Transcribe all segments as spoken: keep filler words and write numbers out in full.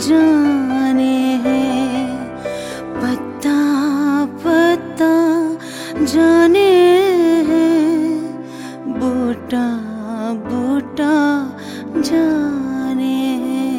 जाने हैं, पता पता जाने हैं, बूटा बूटा जाने हैं।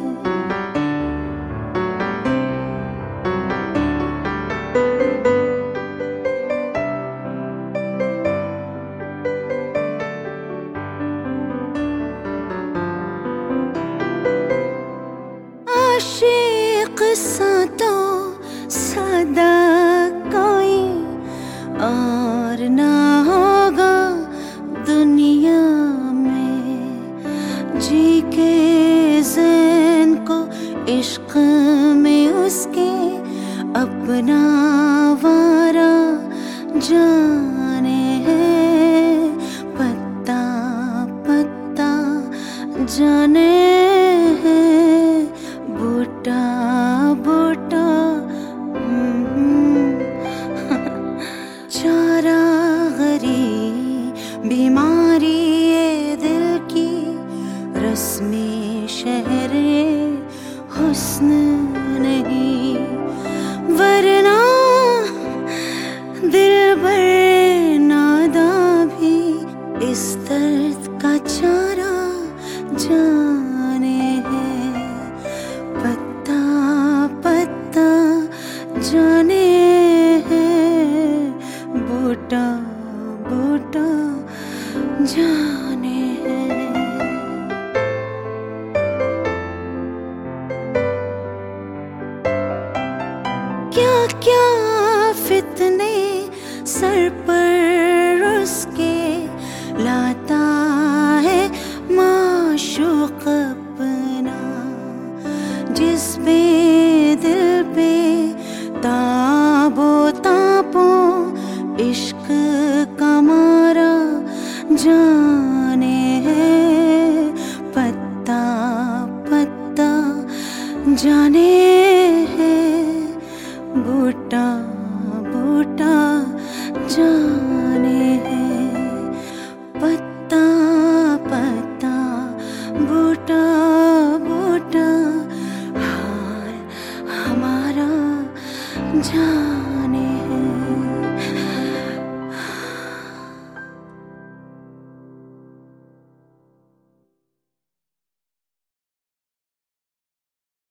आशिक सा तो सदा कोई और ना होगा दुनिया में, जी के ज़ैन को इश्क में उसके अपना वारा जाने हैं, पता पता जाने हैं, बूटा बूटा चारा गरीब बीमारी ये दिल की, रस्मी शहरे हुस्न नहीं, वरना दिल भर नादा भी इस दर्द का चारा जाने हैं, पता पता जाने हैं, बूटा बूटा जा